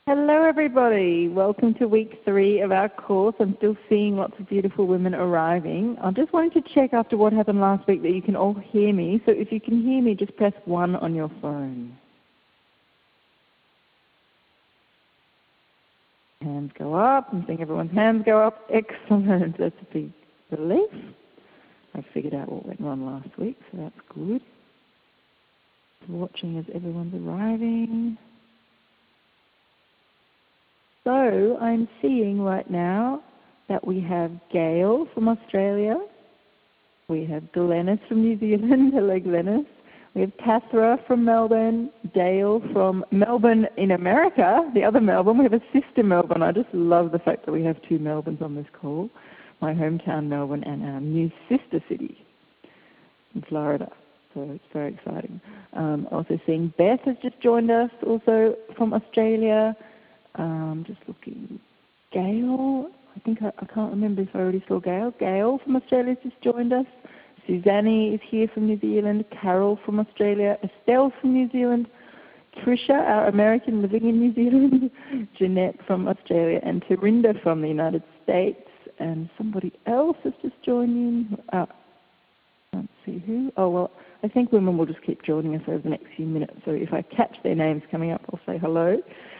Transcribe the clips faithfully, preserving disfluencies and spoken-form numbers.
Hello everybody, welcome to week three of our course. I'm still seeing lots of beautiful women arriving. I just wanted to check after what happened last week that you can all hear me. So if you can hear me, just press one on your phone. Hands go up. I'm seeing everyone's hands go up. Excellent, that's a big relief. I figured out what went wrong last week, so that's good. Watching as everyone's arriving. So I'm seeing right now that we have Gail from Australia, we have Glenys from New Zealand, hello Glenys, we have Tathra from Melbourne, Dale from Melbourne in America, the other Melbourne, we have a sister Melbourne. I just love the fact that we have two Melbournes on this call, my hometown Melbourne and our new sister city in Florida. So it's very exciting. Um, also seeing Beth has just joined us, also from Australia. Um, just looking, Gail, I think I, I can't remember if I already saw Gail. Gail from Australia has just joined us. Suzanne is here from New Zealand. Carol from Australia. Estelle from New Zealand. Trisha, our American living in New Zealand. Jeanette from Australia. And Tarinda from the United States. And somebody else has just joined in. Uh, I can't see who. Oh, well, I think women will just keep joining us over the next few minutes. So if I catch their names coming up, I'll say hello.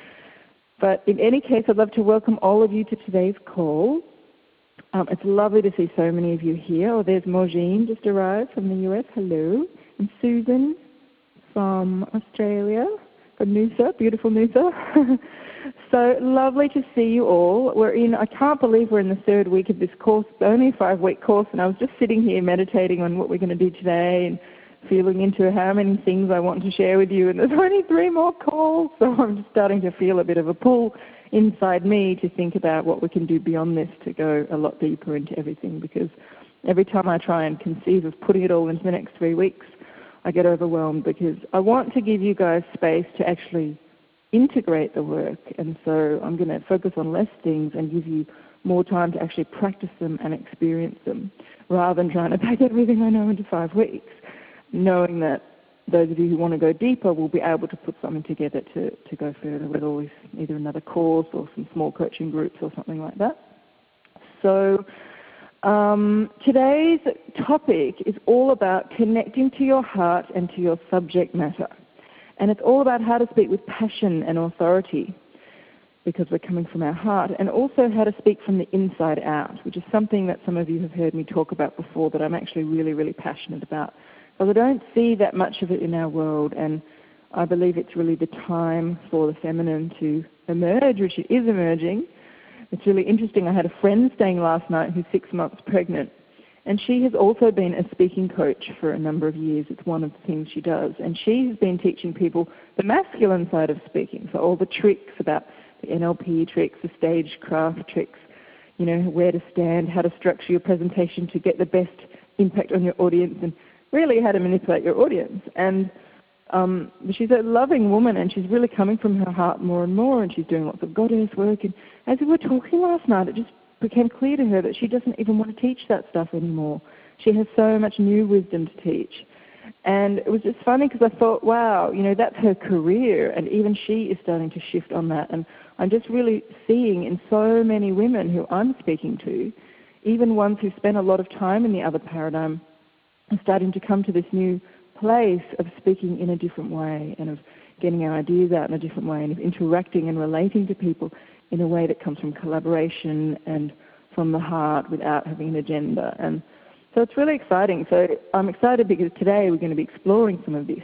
But in any case, I'd love to welcome all of you to today's call. Um, it's lovely to see so many of you here. Oh, there's Maureen just arrived from the U S. Hello. And Susan from Australia, from Noosa, beautiful Noosa. So lovely to see you all. We're in, I can't believe we're in the third week of this course. It's only a five-week course, and I was just sitting here meditating on what we're going to do today and feeling into how many things I want to share with you, and there's only three more calls, so I'm just starting to feel a bit of a pull inside me to think about what we can do beyond this to go a lot deeper into everything, because every time I try and conceive of putting it all into the next three weeks, I get overwhelmed because I want to give you guys space to actually integrate the work, and so I'm going to focus on less things and give you more time to actually practice them and experience them, rather than trying to pack everything I know into five weeks. Knowing that those of you who want to go deeper will be able to put something together to, to go further with always either another course or some small coaching groups or something like that. So um, today's topic is all about connecting to your heart and to your subject matter. And it's all about how to speak with passion and authority, because we're coming from our heart, and also how to speak from the inside out, which is something that some of you have heard me talk about before that I'm actually really, really passionate about. But I don't see that much of it in our world, and I believe it's really the time for the feminine to emerge, which it is emerging. It's really interesting. I had a friend staying last night who's six months pregnant, and she has also been a speaking coach for a number of years. It's one of the things she does. And she has been teaching people the masculine side of speaking, so all the tricks about the N L P tricks, the stagecraft tricks, you know, where to stand, how to structure your presentation to get the best impact on your audience, and really how to manipulate your audience. And um, she's a loving woman, and she's really coming from her heart more and more, and she's doing lots of goddess work. And as we were talking last night, it just became clear to her that she doesn't even want to teach that stuff anymore. She has so much new wisdom to teach. And it was just funny because I thought, wow, you know, that's her career, and even she is starting to shift on that. And I'm just really seeing in so many women who I'm speaking to, even ones who spent a lot of time in the other paradigm, are starting to come to this new place of speaking in a different way, and of getting our ideas out in a different way, and of interacting and relating to people in a way that comes from collaboration and from the heart without having an agenda. And so it's really exciting. So I'm excited because today we're going to be exploring some of this.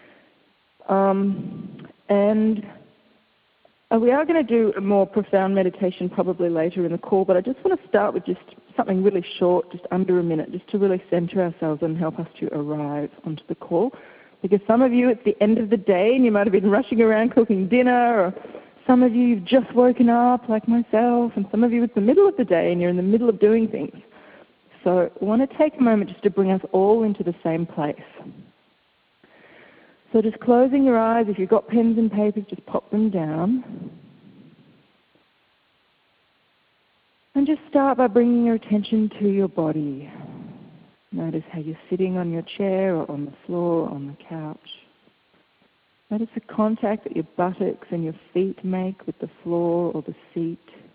Um, and uh, we are going to do a more profound meditation probably later in the call, but I just want to start with just something really short, just under a minute, just to really center ourselves and help us to arrive onto the call. Because some of you, it's the end of the day and you might have been rushing around cooking dinner, or some of you, you've just woken up like myself, and some of you, it's the middle of the day and you're in the middle of doing things. So I want to take a moment just to bring us all into the same place. So just closing your eyes, if you've got pens and papers, just pop them down. And just start by bringing your attention to your body. Notice how you're sitting on your chair or on the floor or on the couch. Notice the contact that your buttocks and your feet make with the floor or the seat.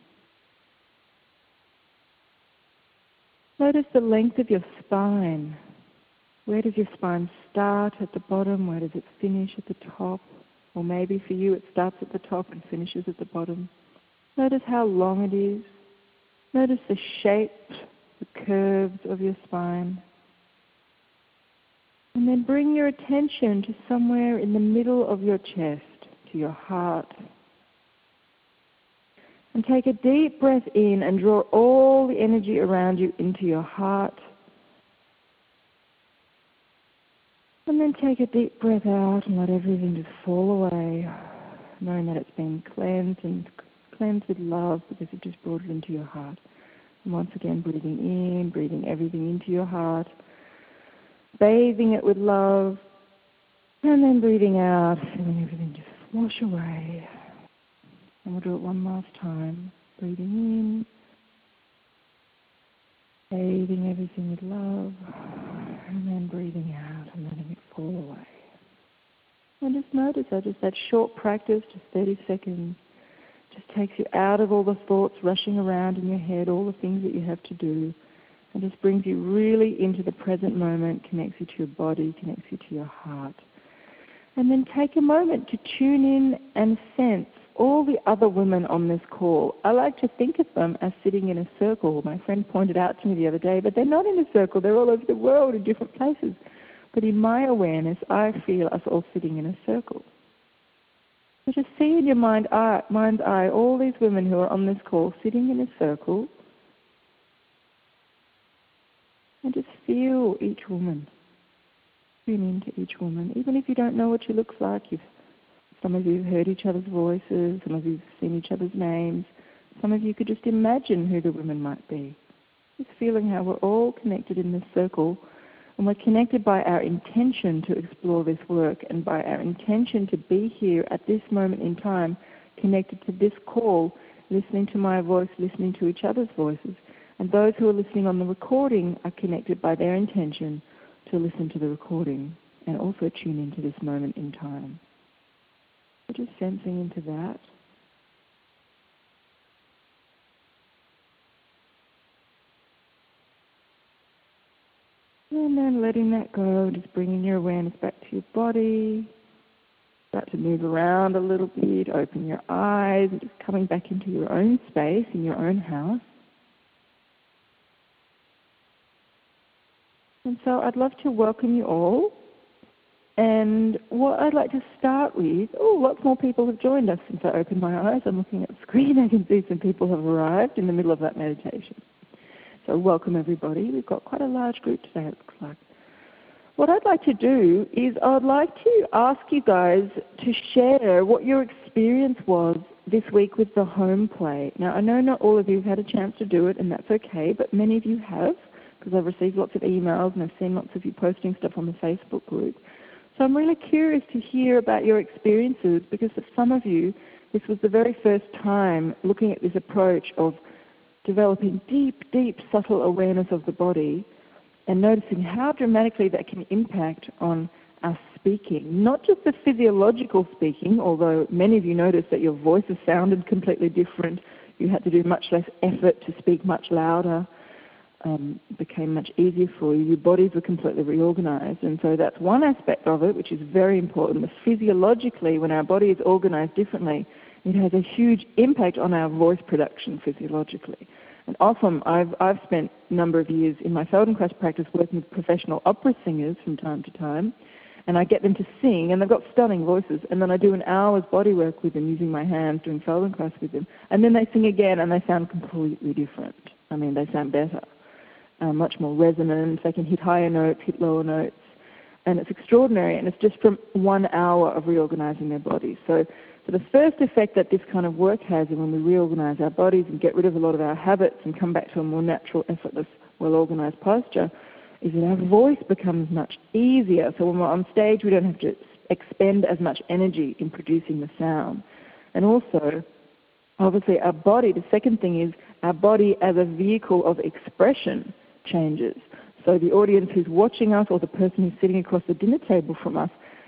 Notice the length of your spine. Where does your spine start at the bottom? Where does it finish at the top? Or maybe for you it starts at the top and finishes at the bottom. Notice how long it is. Notice the shape, the curves of your spine. And then bring your attention to somewhere in the middle of your chest, to your heart. And take a deep breath in and draw all the energy around you into your heart. And then take a deep breath out and let everything just fall away, knowing that it's been cleansed and cleansed with love because you've just brought it into your heart. And once again, breathing in, breathing everything into your heart, bathing it with love, and then breathing out, feeling everything just wash away. And we'll do it one last time. Breathing in, bathing everything with love, and then breathing out and letting it fall away. And just notice that just that short practice, just thirty seconds, just takes you out of all the thoughts rushing around in your head, all the things that you have to do, and just brings you really into the present moment, connects you to your body, connects you to your heart. And then take a moment to tune in and sense all the other women on this call. I like to think of them as sitting in a circle. My friend pointed out to me the other day, but they're not in a circle. They're all over the world in different places. But in my awareness, I feel us all sitting in a circle. So just see in your mind eye, mind's eye all these women who are on this call sitting in a circle, and just feel each woman. Tune into each woman. Even if you don't know what she looks like, you've, some of you have heard each other's voices, some of you have seen each other's names, some of you could just imagine who the women might be. Just feeling how we're all connected in this circle, and we're connected by our intention to explore this work and by our intention to be here at this moment in time, connected to this call, listening to my voice, listening to each other's voices. And those who are listening on the recording are connected by their intention to listen to the recording and also tune into this moment in time. So just sensing into that. And then letting that go, just bringing your awareness back to your body. Start to move around a little bit, open your eyes, and just coming back into your own space, in your own house. And so I'd love to welcome you all. And what I'd like to start with, oh, lots more people have joined us since I opened my eyes. I'm looking at the screen. I can see some people have arrived in the middle of that meditation. So welcome everybody. We've got quite a large group today, it looks like. What I'd like to do is I'd like to ask you guys to share what your experience was this week with the home play. Now, I know not all of you have had a chance to do it, and that's okay, but many of you have, because I've received lots of emails and I've seen lots of you posting stuff on the Facebook group. So I'm really curious to hear about your experiences, because for some of you, this was the very first time looking at this approach of developing deep, deep, subtle awareness of the body and noticing how dramatically that can impact on our speaking. Not just the physiological speaking, although many of you noticed that your voices sounded completely different. You had to do much less effort to speak much louder. Um, it became much easier for you. Your bodies were completely reorganized. And so that's one aspect of it, which is very important. But physiologically, when our body is organized differently, it has a huge impact on our voice production physiologically. And often I've, I've spent a number of years in my Feldenkrais practice working with professional opera singers from time to time, and I get them to sing, and they've got stunning voices, and then I do an hour's body work with them using my hands, doing Feldenkrais with them, and then they sing again and they sound completely different. I mean, they sound better. Uh, much more resonant, they can hit higher notes, hit lower notes, and it's extraordinary, and it's just from one hour of reorganizing their bodies. So, so the first effect that this kind of work has is when we reorganize our bodies and get rid of a lot of our habits and come back to a more natural, effortless, well-organized posture, is that our voice becomes much easier. So when we're on stage, we don't have to expend as much energy in producing the sound. And also, obviously, our body, the second thing is our body as a vehicle of expression changes. So the audience who's watching us or the person who's sitting across the dinner table from us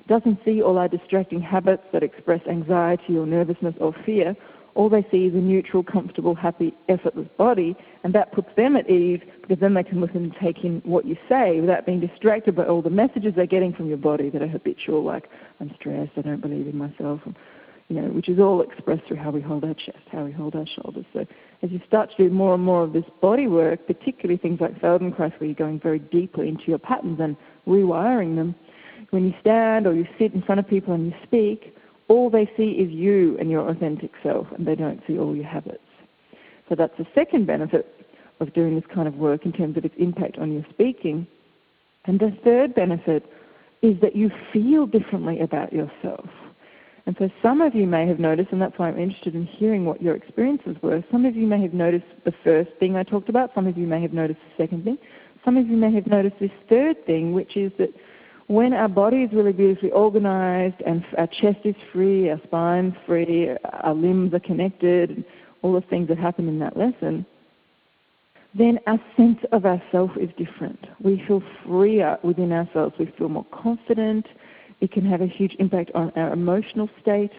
doesn't see all our distracting habits that express anxiety or nervousness or fear. All they see is a neutral, comfortable, happy, effortless body, and that puts them at ease because then they can listen and take in what you say without being distracted by all the messages they're getting from your body that are habitual, like I'm stressed, I don't believe in myself, and, you know, which is all expressed through how we hold our chest, how we hold our shoulders. So as you start to do more and more of this body work, particularly things like Feldenkrais, where you're going very deeply into your patterns and rewiring them, when you stand or you sit in front of people and you speak, all they see is you and your authentic self, and they don't see all your habits. So that's the second benefit of doing this kind of work in terms of its impact on your speaking. And the third benefit is that you feel differently about yourself. And so some of you may have noticed, and that's why I'm interested in hearing what your experiences were, some of you may have noticed the first thing I talked about, some of you may have noticed the second thing, some of you may have noticed this third thing, which is that when our body is really beautifully organized and our chest is free, our spine's free, our limbs are connected, all the things that happen in that lesson, then our sense of ourself is different. We feel freer within ourselves. We feel more confident. It can have a huge impact on our emotional state.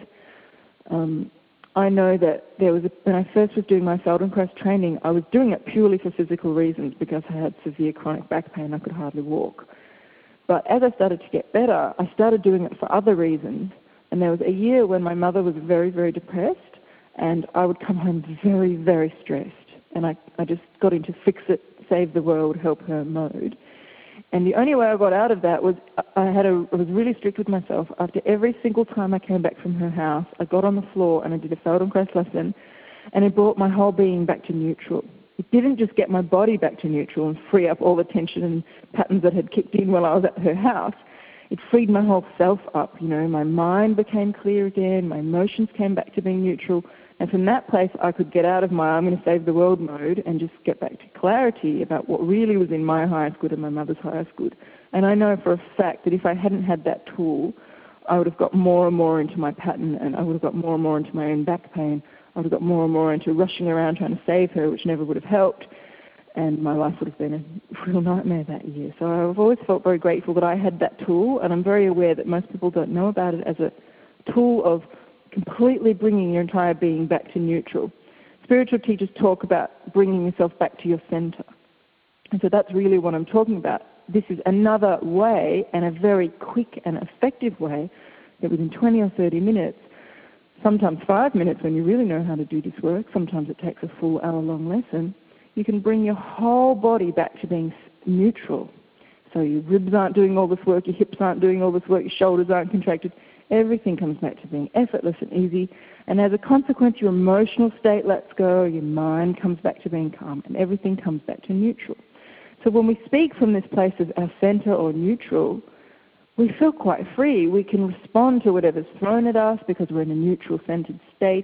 Um, I know that there was a, when I first was doing my Feldenkrais training, I was doing it purely for physical reasons because I had severe chronic back pain. I could hardly walk. But as I started to get better, I started doing it for other reasons. And there was a year when my mother was very, very depressed, and I would come home very, very stressed. And I, I just got into fix it, save the world, help her mode. And the only way I got out of that was I, had a, I was really strict with myself. After every single time I came back from her house, I got on the floor and I did a Feldenkrais lesson, and it brought my whole being back to neutral. It didn't just get my body back to neutral and free up all the tension and patterns that had kicked in while I was at her house. It freed my whole self up, you know. My mind became clear again. My emotions came back to being neutral. And from that place, I could get out of my I'm going to save the world mode and just get back to clarity about what really was in my highest good and my mother's highest good. And I know for a fact that if I hadn't had that tool, I would have got more and more into my pattern, and I would have got more and more into my own back pain. I would have got more and more into rushing around trying to save her, which never would have helped, and my life would have been a real nightmare that year. So I've always felt very grateful that I had that tool, and I'm very aware that most people don't know about it as a tool of completely bringing your entire being back to neutral. Spiritual teachers talk about bringing yourself back to your center. And so that's really what I'm talking about. This is another way, and a very quick and effective way, that within twenty or thirty minutes, sometimes five minutes when you really know how to do this work, sometimes it takes a full hour-long lesson, you can bring your whole body back to being neutral. So your ribs aren't doing all this work, your hips aren't doing all this work, your shoulders aren't contracted. Everything comes back to being effortless and easy. And as a consequence, your emotional state lets go, your mind comes back to being calm, and everything comes back to neutral. So when we speak from this place of our center or neutral, we feel quite free. We can respond to whatever's thrown at us because we're in a neutral, centered state.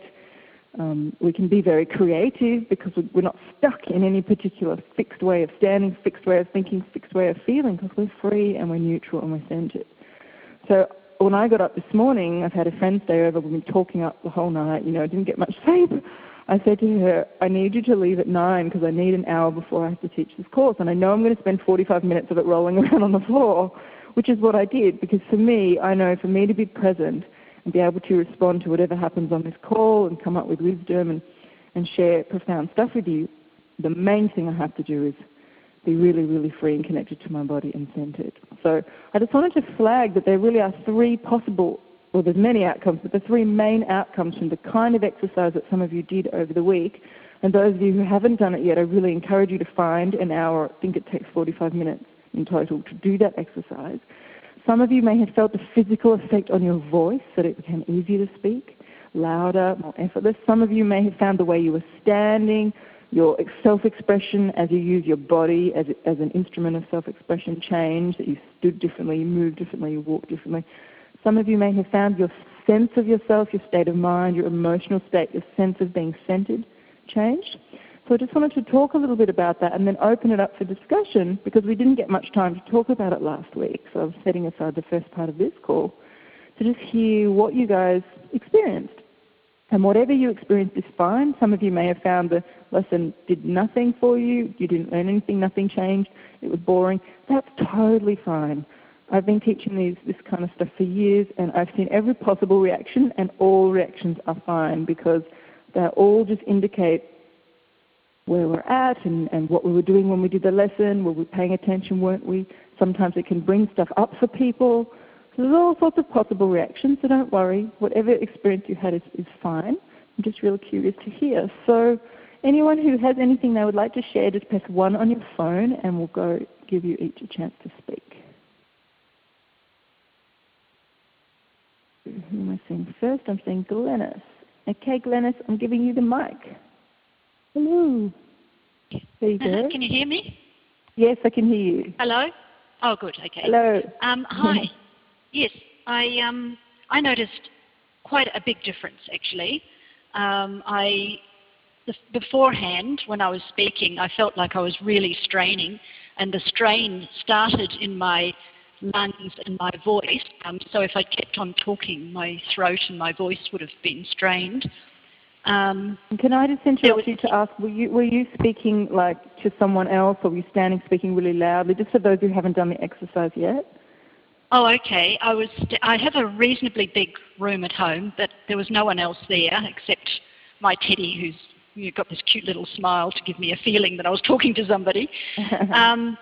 Um, we can be very creative because we're not stuck in any particular fixed way of standing, fixed way of thinking, fixed way of feeling, because we're free and we're neutral and we're centered. So when I got up this morning, I've had a friend stay over. We've been talking up the whole night. You know, I didn't get much sleep. I said to her, I need you to leave at nine because I need an hour before I have to teach this course. And I know I'm going to spend forty-five minutes of it rolling around on the floor, which is what I did. Because for me, I know for me to be present and be able to respond to whatever happens on this call and come up with wisdom and, and share profound stuff with you, the main thing I have to do is be really, really free and connected to my body and centered. So I just wanted to flag that there really are three possible, well, there's many outcomes, but the three main outcomes from the kind of exercise that some of you did over the week. And those of you who haven't done it yet, I really encourage you to find an hour. I think it takes forty-five minutes in total to do that exercise. Some of you may have felt the physical effect on your voice, that it became easier to speak, louder, more effortless. Some of you may have found the way you were standing, your self-expression as you use your body as, as an instrument of self-expression changed, that you stood differently, you moved differently, you walked differently. Some of you may have found your sense of yourself, your state of mind, your emotional state, your sense of being centered changed. So I just wanted to talk a little bit about that and then open it up for discussion, because we didn't get much time to talk about it last week. So I was setting aside the first part of this call to just hear what you guys experienced. And whatever you experienced is fine. Some of you may have found the lesson did nothing for you. You didn't learn anything, nothing changed. It was boring. That's totally fine. I've been teaching these this kind of stuff for years, and I've seen every possible reaction, and all reactions are fine because they all just indicate where we're at and, and what we were doing when we did the lesson. Were we paying attention, weren't we? Sometimes it can bring stuff up for people. So there's all sorts of possible reactions, so don't worry. Whatever experience you had is, is fine. I'm just really curious to hear. So anyone who has anything they would like to share, just press one on your phone and we'll go give you each a chance to speak. Who am I seeing first? I'm seeing Glenys. Okay, Glenys, I'm giving you the mic. Hello. There you go. Can you hear me? Yes, I can hear you. Hello? Oh, good. Okay. Hello. Um, hi. Yes, I um, I noticed quite a big difference actually. Um, I beforehand, when I was speaking, I felt like I was really straining, and the strain started in my lungs and my voice. Um, so if I kept on talking, my throat and my voice would have been strained. Um, Can I just interrupt you to ask, were you, were you speaking like to someone else, or were you standing speaking really loudly, just for those who haven't done the exercise yet? Oh, okay. I was. I have a reasonably big room at home, but there was no one else there except my teddy, who's you know, got this cute little smile to give me a feeling that I was talking to somebody. um,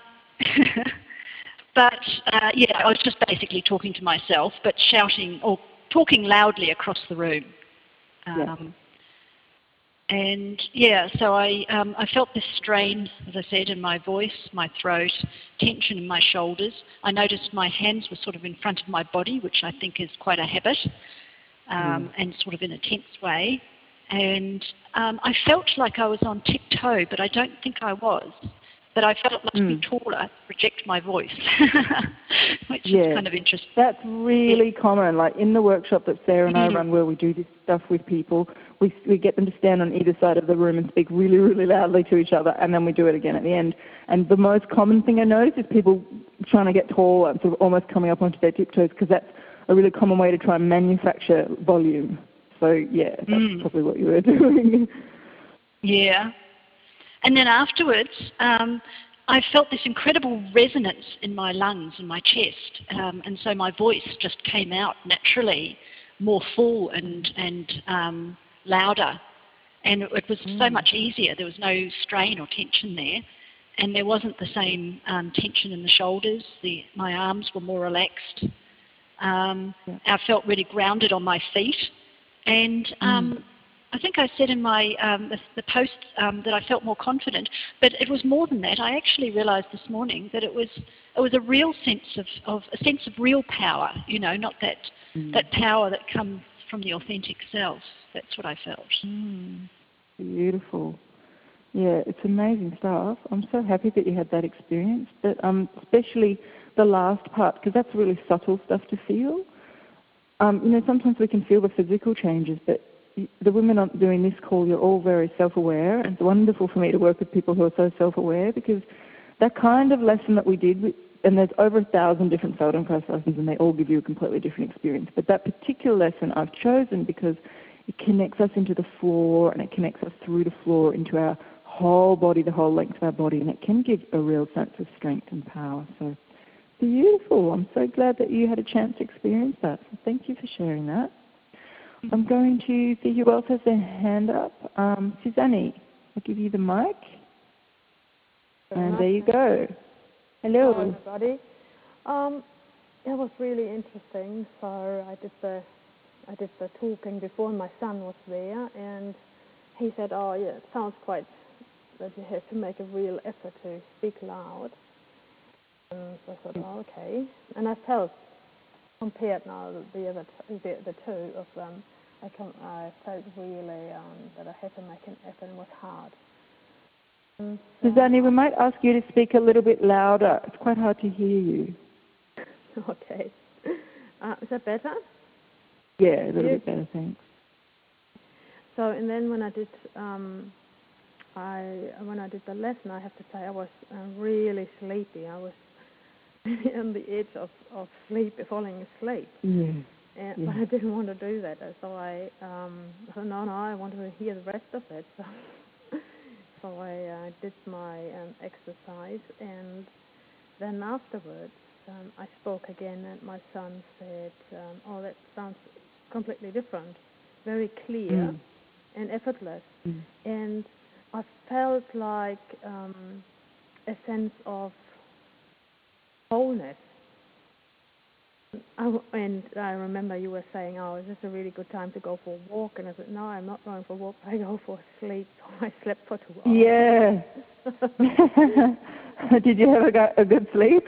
but uh, yeah, I was just basically talking to myself, but shouting or talking loudly across the room. Um, yeah. And yeah, so I, um, I felt this strain, as I said, in my voice, my throat, tension in my shoulders. I noticed my hands were sort of in front of my body, which I think is quite a habit, um, mm. and sort of in a tense way. And um, I felt like I was on tiptoe, but I don't think I was. But I felt like mm. to be taller, project my voice, which yeah. is kind of interesting. That's really yeah. common. Like in the workshop that Sarah and mm. I run, where we do this stuff with people, we, we get them to stand on either side of the room and speak really, really loudly to each other, and then we do it again at the end. And the most common thing I notice is people trying to get taller and sort of almost coming up onto their tiptoes, because that's a really common way to try and manufacture volume. So yeah, that's mm. probably what you were doing. Yeah. And then afterwards, um, I felt this incredible resonance in my lungs and my chest, um, and so my voice just came out naturally, more full and and um, louder, and it, it was mm. so much easier. There was no strain or tension there, and there wasn't the same um, tension in the shoulders. The my arms were more relaxed. Um, yeah. I felt really grounded on my feet, and um, mm. I think I said in my um, the, the post um, that I felt more confident, but it was more than that. I actually realised this morning that it was it was a real sense of, of a sense of real power. You know, not that mm. that power that comes from the authentic self. That's what I felt. Mm. Beautiful. Yeah, it's amazing stuff. I'm so happy that you had that experience, but um, especially the last part, because that's really subtle stuff to feel. Um, you know, sometimes we can feel the physical changes, but the women on doing this call, you're all very self-aware, and it's wonderful for me to work with people who are so self-aware, because that kind of lesson that we did, and there's over a thousand different Feldenkrais lessons, and they all give you a completely different experience, but that particular lesson I've chosen because it connects us into the floor, and it connects us through the floor into our whole body, the whole length of our body, and it can give a real sense of strength and power. So beautiful. I'm so glad that you had a chance to experience that. So thank you for sharing that. I'm going to see who else has their hand up. Um, Suzanne, I'll give you the mic. And there you go. Hello. Hello, everybody. Um, it was really interesting. So I did the I did the talking before my son was there, and he said, "Oh, yeah, it sounds quite that you have to make a real effort to speak loud." And so I thought, "Oh, okay." And I felt, compared now the other t- the, the two of them, I, com- I felt really um, that I had to make an effort, and it was hard. And so Suzanne, we might ask you to speak a little bit louder. It's quite hard to hear you. Okay. Uh, is that better? Yeah, a little bit better, thanks. So, and then when I did, um, I when I did the lesson, I have to say I was uh, really sleepy. I was on the edge of, of sleep, falling asleep. Yeah. And, yeah. But I didn't want to do that, so I um, thought, no, no, I want to hear the rest of it. So, so I uh, did my um, exercise, and then afterwards, um, I spoke again, and my son said, um, "Oh, that sounds completely different, very clear Mm. and effortless." Mm. And I felt like um, a sense of wholeness. I, and I remember you were saying, "Oh, is this a really good time to go for a walk?" And I said, "No, I'm not going for a walk. I go for sleep." So I slept for two hours. Yeah. Did you have a, go- a good sleep?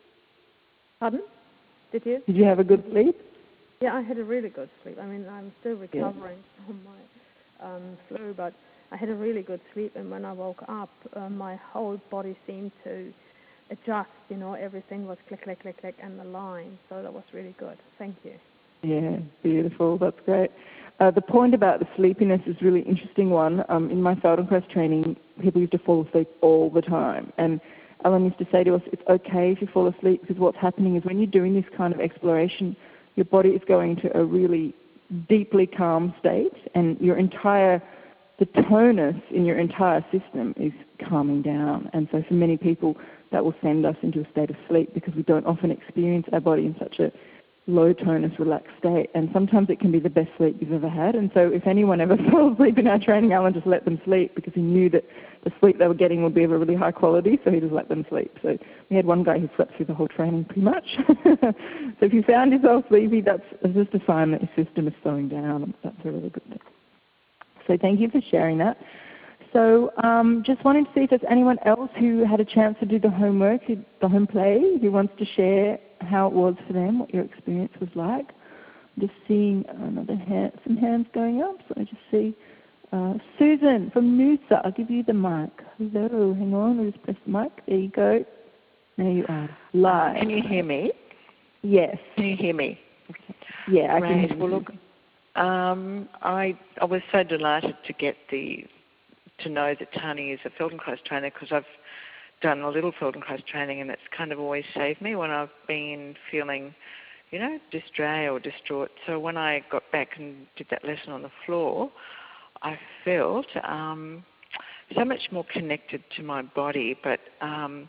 Pardon? Did you? Did you have a good sleep? Yeah, I had a really good sleep. I mean, I'm still recovering yeah. from my um, flu, but I had a really good sleep. And when I woke up, uh, my whole body seemed to adjust. You know, everything was click, click, click, click, and aligned. So that was really good. Thank you. Yeah, beautiful. That's great. Uh, the point about the sleepiness is a really interesting one. Um, in my Feldenkrais training, people used to fall asleep all the time. And Alan used to say to us, it's okay if you fall asleep, because what's happening is when you're doing this kind of exploration, your body is going to a really deeply calm state, and your entire, the tonus in your entire system is calming down. And so for many people, that will send us into a state of sleep, because we don't often experience our body in such a low tonus, relaxed state, and sometimes it can be the best sleep you've ever had. And so if anyone ever fell asleep in our training, Alan just let them sleep, because he knew that the sleep they were getting would be of a really high quality, so he just let them sleep. So we had one guy who slept through the whole training pretty much. So if you found yourself sleepy, that's just a sign that your system is slowing down. That's a really good thing. So thank you for sharing that. So um, just wanted to see if there's anyone else who had a chance to do the homework, the home play, who wants to share how it was for them, what your experience was like. I'm just seeing another hand, some hands going up. So I just see uh, Susan from Noosa. I'll give you the mic. Hello, hang on, I'll just press the mic. There you go. There you are. Live. Can you hear me? Yes. Can you hear me? Yeah, I Great. can hear you. Well, look, um, I I was so delighted to get the to know that Tani is a Feldenkrais trainer, because I've done a little Feldenkrais training, and it's kind of always saved me when I've been feeling, you know, distray or distraught. So when I got back and did that lesson on the floor, I felt um, so much more connected to my body. But um,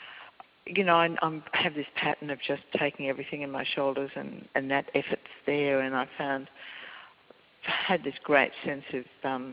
you know, I, I'm, I have this pattern of just taking everything in my shoulders, and, and that effort's there. And I found had this great sense of um,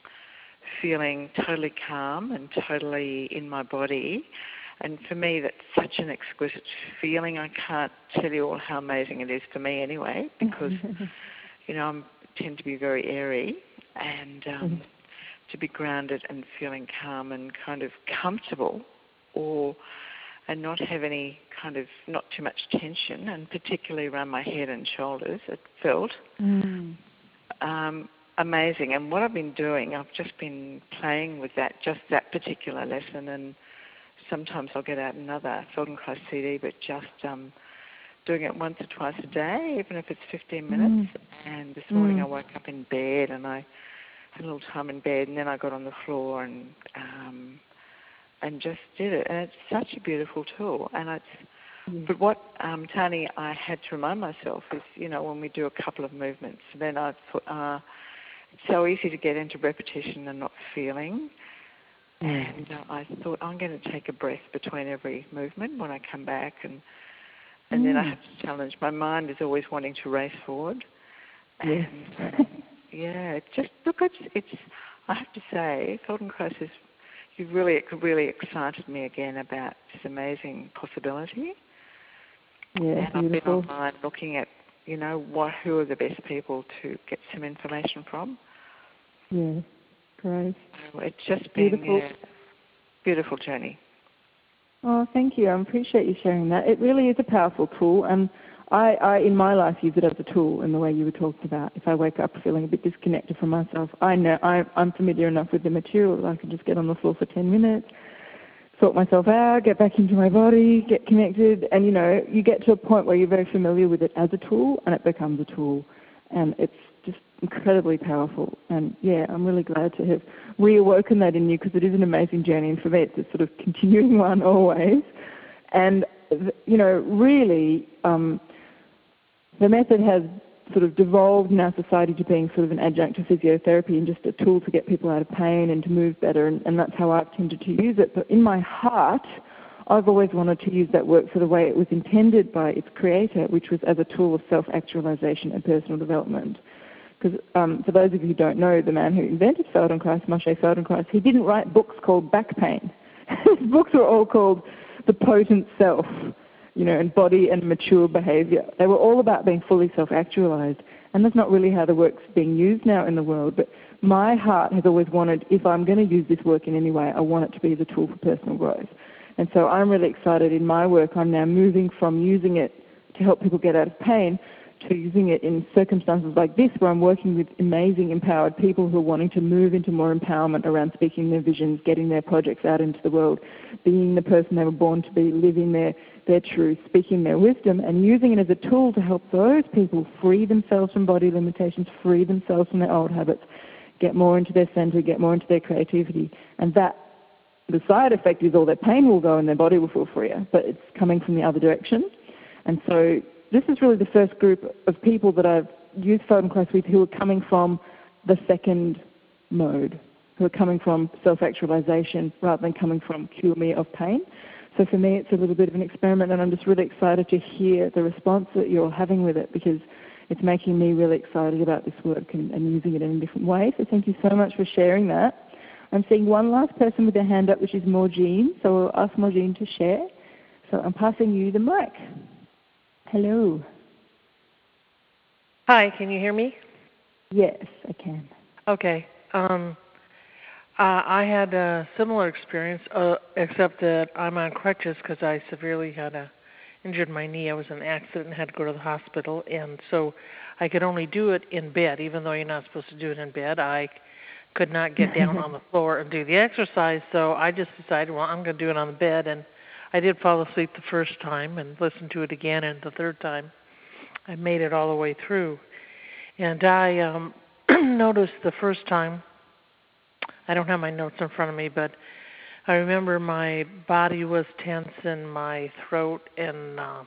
feeling totally calm and totally in my body. And for me, that's such an exquisite feeling. I can't tell you all how amazing it is for me anyway, because, you know, I tend to be very airy, and um, to be grounded and feeling calm and kind of comfortable, or and not have any kind of, not too much tension, and particularly around my head and shoulders, it felt. Mm. Um, amazing. And what I've been doing, I've just been playing with that, just that particular lesson, and sometimes I'll get out another Feldenkrais C D, but just um, doing it once or twice a day, even if it's fifteen minutes. Mm. And this morning mm. I woke up in bed, and I had a little time in bed, and then I got on the floor and um, and just did it. And it's such a beautiful tool. And it's, mm. but what, um, Tani, I had to remind myself is, you know, when we do a couple of movements, then I thought, uh, it's so easy to get into repetition and not feeling. Mm. And uh, I thought, I'm going to take a breath between every movement when I come back. And and mm. then I have to challenge. My mind is always wanting to race forward. Yes. And um, yeah, it just, look, it's, it's, I have to say, Feldenkrais is, you really, it really excited me again about this amazing possibility. Yeah, and beautiful. I've been online looking at, you know, what, who are the best people to get some information from. Yeah, great. So it's just beautiful. been a beautiful journey. Oh, thank you. I appreciate you sharing that. It really is a powerful tool, and I, I, in my life, use it as a tool in the way you were talking about. If I wake up feeling a bit disconnected from myself, I know I, I'm familiar enough with the material that I can just get on the floor for ten minutes, sort myself out, get back into my body, get connected, and, you know, you get to a point where you're very familiar with it as a tool, and it becomes a tool, and it's just incredibly powerful. And, yeah, I'm really glad to have reawoken that in you, because it is an amazing journey, and for me it's a sort of continuing one always. And, you know, really, um, the method has sort of devolved in our society to being sort of an adjunct to physiotherapy and just a tool to get people out of pain and to move better, and, and that's how I've tended to use it. But in my heart, I've always wanted to use that work for the way it was intended by its creator, which was as a tool of self-actualization and personal development. Because um, for those of you who don't know, the man who invented Feldenkrais, Moshe Feldenkrais, he didn't write books called Back Pain. His books were all called The Potent Self, you know, and Body and Mature Behavior. They were all about being fully self-actualized. And that's not really how the work's being used now in the world. But my heart has always wanted, if I'm going to use this work in any way, I want it to be the tool for personal growth. And so I'm really excited in my work. I'm now moving from using it to help people get out of pain to using it in circumstances like this, where I'm working with amazing, empowered people who are wanting to move into more empowerment around speaking their visions, getting their projects out into the world, being the person they were born to be, living their, their truth, speaking their wisdom, and using it as a tool to help those people free themselves from body limitations, free themselves from their old habits, get more into their center, get more into their creativity. And that, the side effect is all their pain will go and their body will feel freer, but it's coming from the other direction. And so this is really the first group of people that I've used Feldenkrais with who are coming from the second mode, who are coming from self-actualization rather than coming from cure me of pain. So for me, it's a little bit of an experiment, and I'm just really excited to hear the response that you're having with it, because it's making me really excited about this work and, and using it in a different way. So thank you so much for sharing that. I'm seeing one last person with their hand up, which is Maureen. So I'll ask Maureen to share. So I'm passing you the mic. Hello. Hi, can you hear me? Yes, I can. Okay. Um, uh, I had a similar experience, uh, except that I'm on crutches because I severely had a, injured my knee. I was in an accident and had to go to the hospital, and so I could only do it in bed, even though you're not supposed to do it in bed. I could not get down on the floor and do the exercise, so I just decided, well, I'm going to do it on the bed, and I did fall asleep the first time and listened to it again, and the third time I made it all the way through. And I um, noticed the first time, I don't have my notes in front of me, but I remember my body was tense and my throat and uh,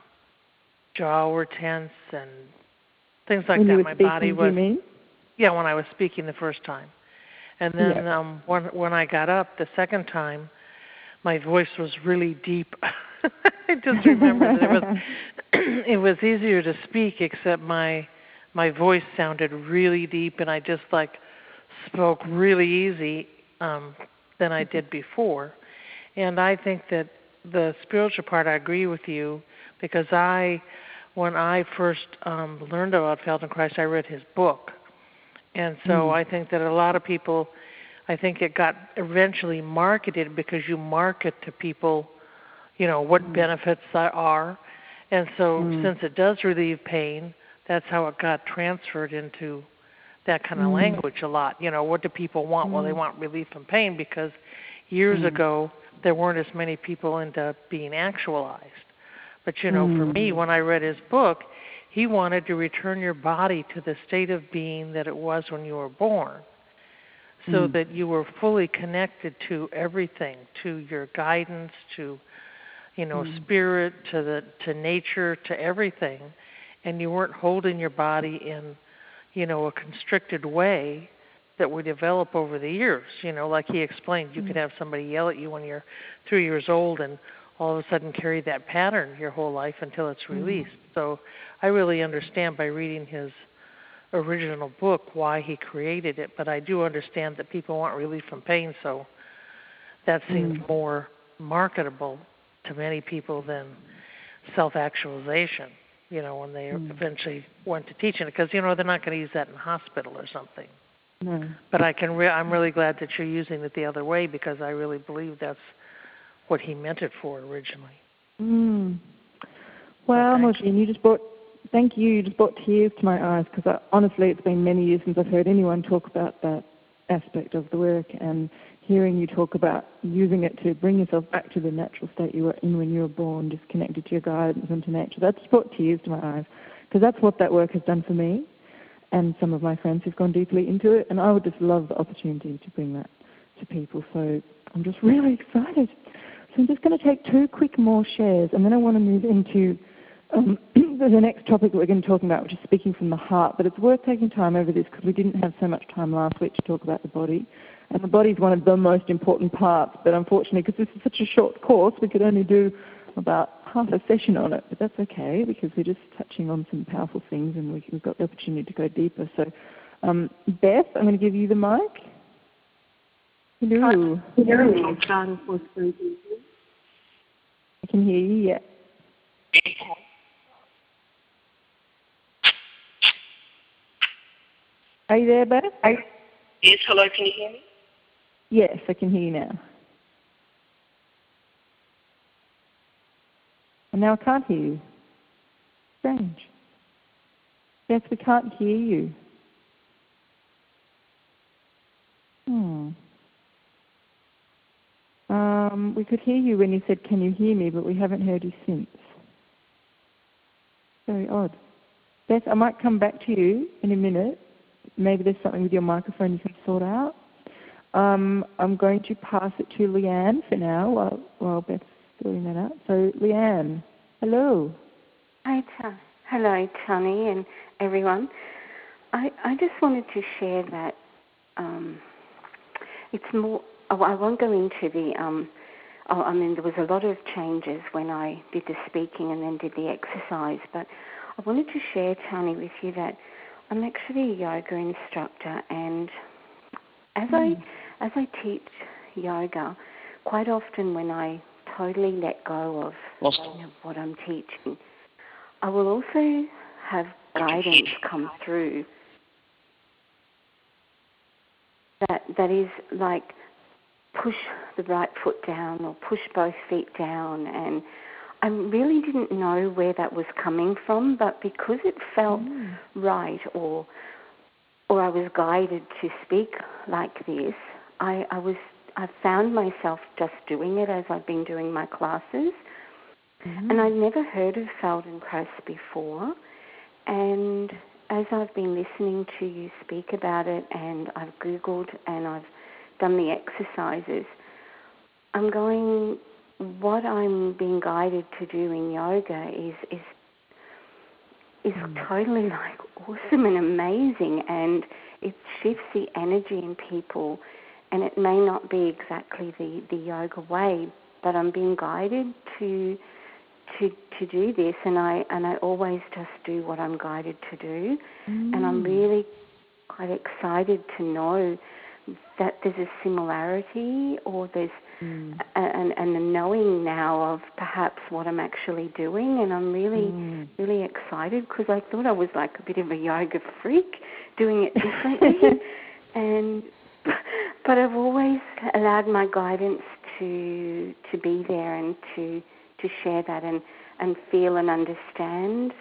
jaw were tense and things like when that. You were my speaking, body was, do you mean? Yeah, when I was speaking the first time. And then yeah. um, when, when I got up the second time, my voice was really deep. I just remember that it was it was easier to speak, except my my voice sounded really deep, and I just like spoke really easy um, than I did before. And I think that the spiritual part, I agree with you, because I, when I first um, learned about Feldenkrais, I read his book, and so mm. I think that a lot of people. I think it got eventually marketed because you market to people, you know, what mm. benefits there are. And so mm. since it does relieve pain, that's how it got transferred into that kind of mm. language a lot. You know, what do people want? Mm. Well, they want relief from pain, because years mm. ago there weren't as many people into being actualized. But, you know, mm. for me, when I read his book, he wanted to return your body to the state of being that it was when you were born, so mm. that you were fully connected to everything, to your guidance, to, you know, mm. spirit, to the to nature, to everything, and you weren't holding your body in, you know, a constricted way that would develop over the years. You know, like he explained, you mm. could have somebody yell at you when you're three years old and all of a sudden carry that pattern your whole life until it's released. Mm. So I really understand by reading his original book why he created it, but I do understand that people want relief from pain, so that seems mm. more marketable to many people than self-actualization, you know, when they mm. eventually went to teaching it, because, you know, they're not going to use that in a hospital or something. No. But I can re- I'm really glad that you're using it the other way, because I really believe that's what he meant it for originally. Mm. Well, Maureen, you just brought Thank you. You just brought tears to my eyes, because honestly it's been many years since I've heard anyone talk about that aspect of the work, and hearing you talk about using it to bring yourself back to the natural state you were in when you were born, just connected to your guidance and to nature, that just brought tears to my eyes, because that's what that work has done for me and some of my friends who've gone deeply into it, and I would just love the opportunity to bring that to people. So I'm just really excited. So I'm just going to take two quick more shares, and then I want to move into Um, the next topic that we're going to be talking about, which is speaking from the heart, but it's worth taking time over this because we didn't have so much time last week to talk about the body. And the body is one of the most important parts, but unfortunately, because this is such a short course, we could only do about half a session on it, but that's okay because we're just touching on some powerful things and we've got the opportunity to go deeper. So, um, Beth, I'm going to give you the mic. Hello. Hello. I can hear you, yeah. Are you there, Beth? I, yes, hello, can you hear me? Yes, I can hear you now. And now I can't hear you. Strange. Yes, we can't hear you. Hmm. Um, we could hear you when you said, "Can you hear me?" but we haven't heard you since. Very odd. Beth, I might come back to you in a minute. Maybe there's something with your microphone you can sort out. Um, I'm going to pass it to Leanne for now while, while Beth's sorting that out. So, Leanne, hello. Hi, Tony. Hello, Tony and everyone. I, I just wanted to share that um, it's more, oh, I won't go into the, um, oh, I mean, there was a lot of changes when I did the speaking and then did the exercise, but I wanted to share, Tony, with you that I'm actually a yoga instructor, and as mm. I as I teach yoga, quite often when I totally let go of you know, what I'm teaching, I will also have guidance come through that that is like push the right foot down or push both feet down, and I really didn't know where that was coming from, but because it felt mm. right, or or I was guided to speak like this, I, I was I found myself just doing it as I've been doing my classes. Mm. And I'd never heard of Feldenkrais before. And as I've been listening to you speak about it, and I've Googled and I've done the exercises, I'm going, what I'm being guided to do in yoga is is is mm. totally like awesome and amazing, and it shifts the energy in people, and it may not be exactly the, the yoga way, but I'm being guided to to to do this, and I and I always just do what I'm guided to do, mm. and I'm really quite excited to know that there's a similarity, or there's mm. a, and, and a knowing now of perhaps what I'm actually doing, and I'm really, mm. really excited because I thought I was like a bit of a yoga freak doing it differently, and but I've always allowed my guidance to to be there and to to share that and, and feel and understand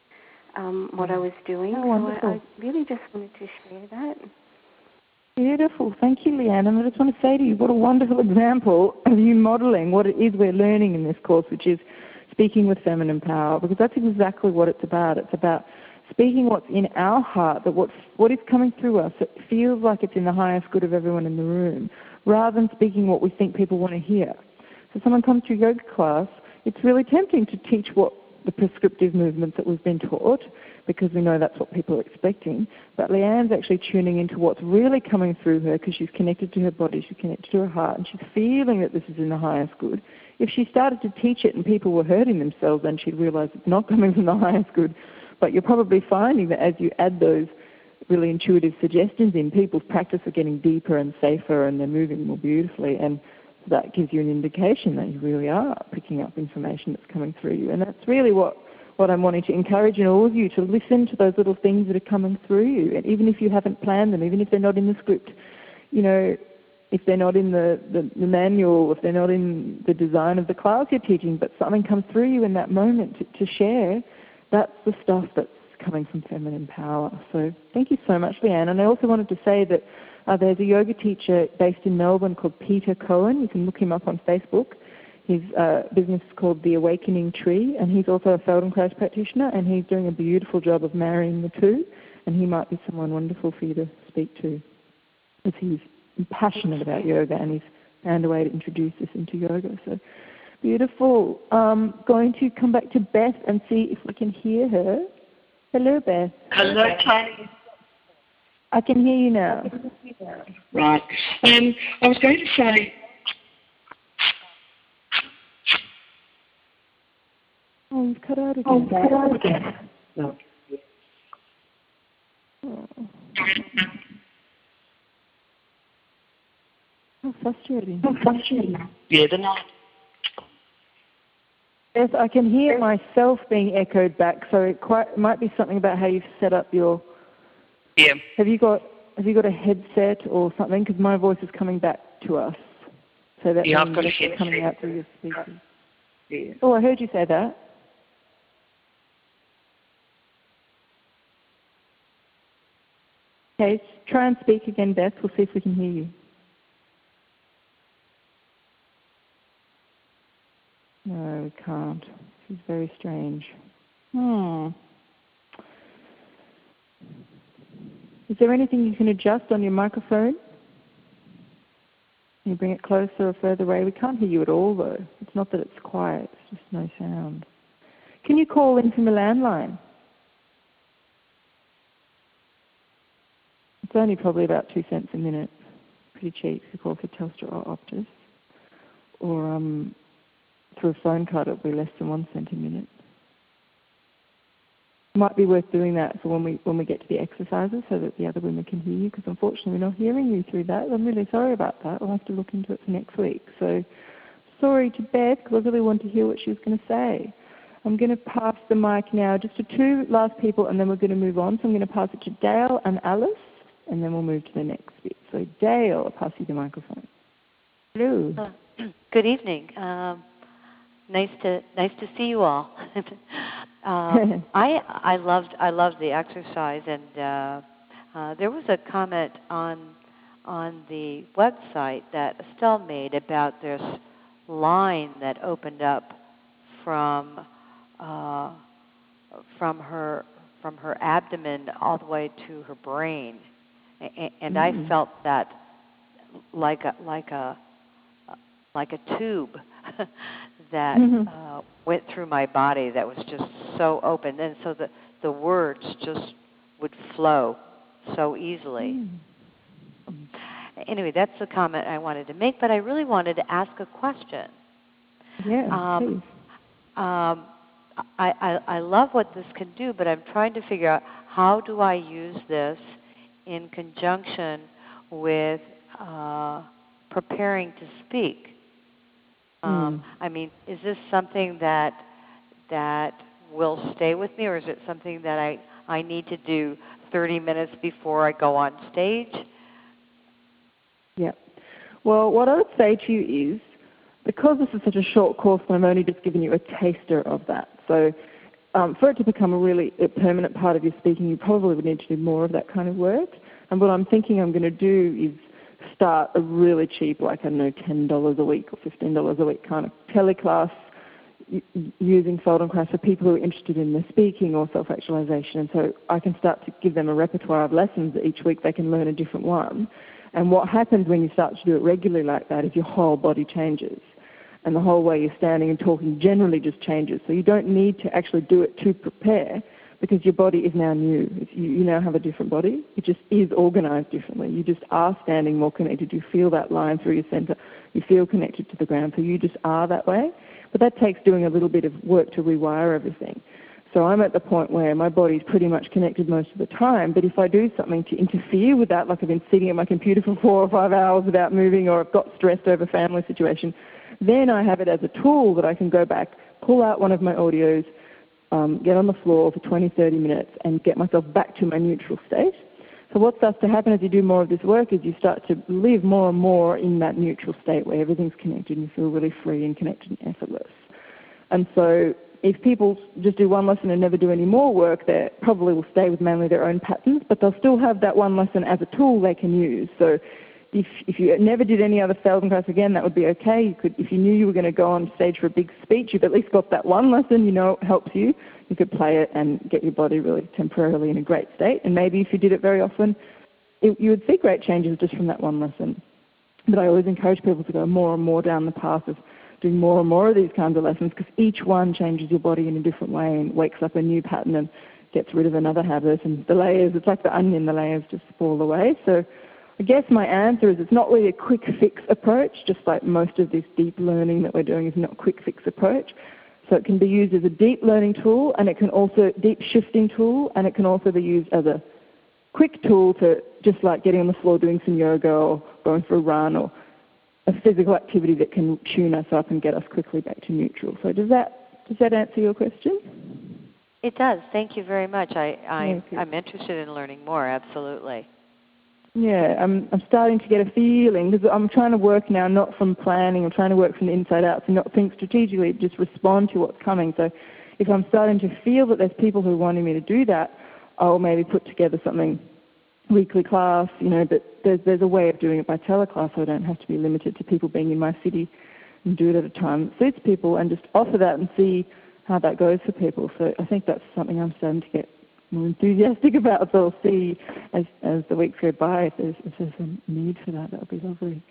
um, what I was doing. Oh, so wonderful. I, I really just wanted to share that. Beautiful. Thank you, Leanne. And I just want to say to you, what a wonderful example of you modelling what it is we're learning in this course, which is speaking with feminine power, because that's exactly what it's about. It's about speaking what's in our heart, that what, what is coming through us, it feels like it's in the highest good of everyone in the room, rather than speaking what we think people want to hear. So someone comes to a yoga class, it's really tempting to teach what the prescriptive movements that we've been taught, because we know that's what people are expecting. But Leanne's actually tuning into what's really coming through her, because she's connected to her body, she's connected to her heart, and she's feeling that this is in the highest good. If she started to teach it and people were hurting themselves, then she'd realise it's not coming from the highest good. But you're probably finding that as you add those really intuitive suggestions in, people's practice are getting deeper and safer, and they're moving more beautifully. And that gives you an indication that you really are picking up information that's coming through you. And that's really what, what I'm wanting to encourage in all of you, to listen to those little things that are coming through you. And even if you haven't planned them, even if they're not in the script, you know, if they're not in the, the, the manual, if they're not in the design of the class you're teaching, but something comes through you in that moment to, to share, that's the stuff that's coming from feminine power. So thank you so much, Leanne. And I also wanted to say that Uh, there's a yoga teacher based in Melbourne called Peter Cohen. You can look him up on Facebook. His uh, business is called The Awakening Tree, and he's also a Feldenkrais practitioner, and he's doing a beautiful job of marrying the two, and he might be someone wonderful for you to speak to, because he's passionate about yoga, and he's found a way to introduce this into yoga. So beautiful. Um, going to come back to Beth and see if we can hear her. Hello, Beth. Hello, Tony. I can hear you now. Right. Um, I was going to say... Oh, you've cut out again. Oh, cut out again. No. Oh. How frustrating. How frustrating. Yeah, the night. Yes, I can hear myself being echoed back, so it quite it might be something about how you've set up your... Yeah. Have you got Have you got a headset or something? Because my voice is coming back to us. So that yeah, means I've got a it's headset. coming out through your speakers. Yeah. Oh, I heard you say that. Okay, try and speak again, Beth. We'll see if we can hear you. No, we can't. This is very strange. Hmm. Is there anything you can adjust on your microphone? Can you bring it closer or further away? We can't hear you at all, though. It's not that it's quiet. It's just no sound. Can you call in from a landline? It's only probably about two cents a minute. Pretty cheap if you call for Telstra or Optus. Or um, through a phone card, it'll be less than one cent a minute. Might be worth doing that for when we when we get to the exercises, so that the other women can hear you. Because unfortunately, we're not hearing you through that. I'm really sorry about that. We'll have to look into it for next week. So sorry to Beth, because I really want to hear what she was going to say. I'm going to pass the mic now just to two last people, and then we're going to move on. So I'm going to pass it to Dale and Alice, and then we'll move to the next bit. So Dale, I'll pass you the microphone. Hello. Uh, good evening. Um, nice to nice to see you all. um, I I loved I loved the exercise, and uh, uh, there was a comment on on the website that Estelle made about this line that opened up from uh, from her from her abdomen all the way to her brain. And Mm. I felt that like a like a like a tube that Mhm. uh, went through my body that was just so open, and so the the words just would flow so easily. Mm. Anyway, that's the comment I wanted to make, but I really wanted to ask a question. Yeah, Um, please. um, I, I I love what this can do, but I'm trying to figure out how do I use this in conjunction with uh, preparing to speak. Um, Mm. I mean, is this something that that will stay with me, or is it something that I, I need to do thirty minutes before I go on stage? Yeah. Well, what I would say to you is, because this is such a short course, I'm only just giving you a taster of that. So um, for it to become a really a permanent part of your speaking, you probably would need to do more of that kind of work. And what I'm thinking I'm going to do is start a really cheap, like, I don't know, ten dollars a week or fifteen dollars a week kind of teleclass using Feldenkrais for people who are interested in their speaking or self-actualization. And so I can start to give them a repertoire of lessons that each week they can learn a different one. And what happens when you start to do it regularly like that is your whole body changes. And the whole way you're standing and talking generally just changes. So you don't need to actually do it to prepare, because your body is now new. You, you now have a different body. It just is organized differently. You just are standing more connected. You feel that line through your center. You feel connected to the ground. So you just are that way. But that takes doing a little bit of work to rewire everything. So I'm at the point where my body's pretty much connected most of the time, but if I do something to interfere with that, like I've been sitting at my computer for four or five hours without moving, or I've got stressed over a family situation, then I have it as a tool that I can go back, pull out one of my audios, um, get on the floor for twenty, thirty minutes and get myself back to my neutral state. So what starts to happen as you do more of this work is you start to live more and more in that neutral state where everything's connected and you feel really free and connected and effortless. And so if people just do one lesson and never do any more work, they probably will stay with mainly their own patterns, but they'll still have that one lesson as a tool they can use. So if if you never did any other Feldenkrais again, that would be okay. You could, if you knew you were going to go on stage for a big speech, you've at least got that one lesson, you know it helps you. You could play it and get your body really temporarily in a great state. And maybe if you did it very often, it, you would see great changes just from that one lesson. But I always encourage people to go more and more down the path of doing more and more of these kinds of lessons, because each one changes your body in a different way and wakes up a new pattern and gets rid of another habit. And the layers, it's like the onion, the layers just fall away. So I guess my answer is it's not really a quick fix approach, just like most of this deep learning that we're doing is not a quick fix approach. So it can be used as a deep learning tool, and it can also, deep shifting tool, and it can also be used as a quick tool to just like getting on the floor doing some yoga or going for a run or a physical activity that can tune us up and get us quickly back to neutral. So does that, does that answer your question? It does. Thank you very much. I, I, I'm interested in learning more, absolutely. Yeah, I'm, I'm starting to get a feeling, because I'm trying to work now not from planning, I'm trying to work from the inside out, so not think strategically, just respond to what's coming. So if I'm starting to feel that there's people who are wanting me to do that, I'll maybe put together something, weekly class, you know, but there's, there's a way of doing it by teleclass, so I don't have to be limited to people being in my city and do it at a time that suits people, and just offer that and see how that goes for people. So I think that's something I'm starting to get more enthusiastic about, so I'll see as, as the weeks go by if there's, if there's a need for that. That would be lovely.